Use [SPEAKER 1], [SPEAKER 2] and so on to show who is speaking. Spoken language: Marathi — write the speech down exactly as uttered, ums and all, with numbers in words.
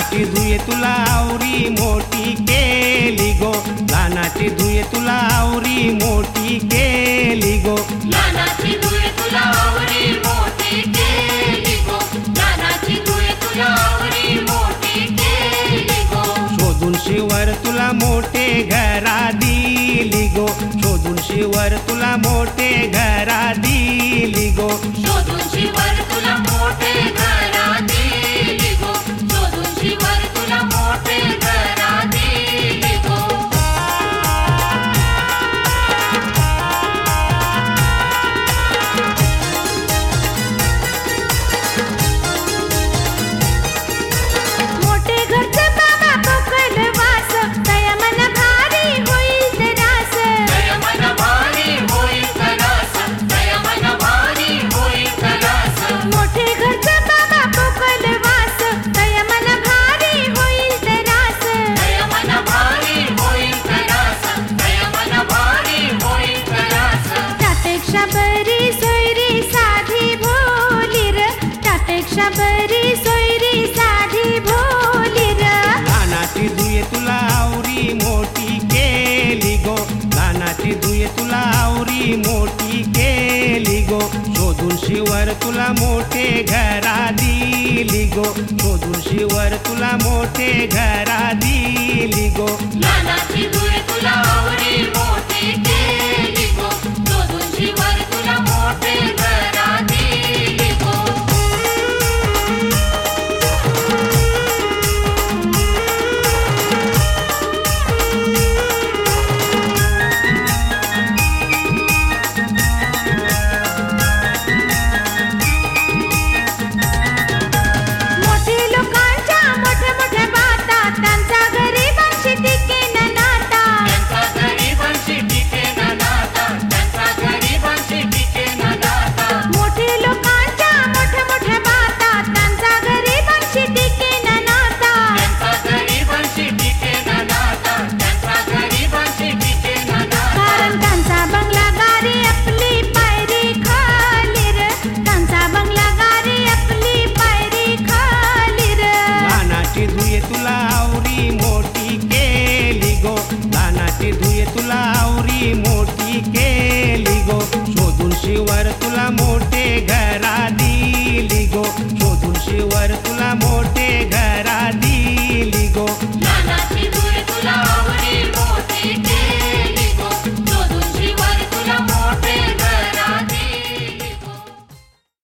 [SPEAKER 1] लहानाची धुये तुला आवरी मोठी केली गो, लहानाची धुये तुला आवरी मोठी केली गो,
[SPEAKER 2] लहानाची धुये तुला आवरी मोठी केली गो, लहानाची धुये तुला आवरी मोठी केली गो.
[SPEAKER 1] शोधून शिवर तुला मोठे घरा दिली गो, शोधून शिवर तुला मोठे घरा दिली गो,
[SPEAKER 2] शोधून शिवर तुला मोठे घरा दिली गो, शोधून शिवर तुला मोठे घरा दिली गो.
[SPEAKER 3] मोठे घरचं बाबा कोकण वास, दया मन भारी होईल तरास.
[SPEAKER 2] दया मन भारी होईल तरास, दया मन भारी होईल तरास.
[SPEAKER 3] मोठे घरचं बाबा कोकण वास, दया मन भारी होईल तरास.
[SPEAKER 2] दया मन भारी होईल तरास, दया मन भारी होईल तरास.
[SPEAKER 3] त्यापेक्षा बरी सोयरी साधी भोली र, त्यापेक्षा बरी सोयरी साधी भोली र.
[SPEAKER 1] लहानाची धुये तुला आवरी मोठी केली गो, लहानाची धुये तुला आवरी मोठी केली गो, शोधून शिवर तुला मोठे घरा दिली गो, शोधून शिवर तुला मोठे घरा दिली गो,
[SPEAKER 2] लहानाची धुये तुला आवरी मोठी केली गो, शोधून शिवर तुला मोठे घरा दिली गो.
[SPEAKER 3] मोठे लोकांच्या मोठ्या मोठ्या बाता, त्यांचा गरिबांशी टिकेन नाता.
[SPEAKER 2] त्यांचा गरिबांशी टिकेन नाता, त्यांचा गरिबांशी टिकेन नाता.
[SPEAKER 3] मोठे लोकांच्या मोठ्या मोठ्या बाता, त्यांचा गरिबांशी टिकेन नाता.
[SPEAKER 2] त्यांचा गरिबांशी टिकेन नाता, त्यांचा गरिबांशी टिकेन नाता.
[SPEAKER 3] कारण त्यांचा बंगला गारी आपली पायरी खाली र, त्यांचा बंगला गारी आपली पायरी खाली र.
[SPEAKER 1] लहानाची धुये तुला आवरी मोठी केली गो, लहानाची धुये तुला आवरी मोठी केली गो, शोधून शिवर तुला मोठे घर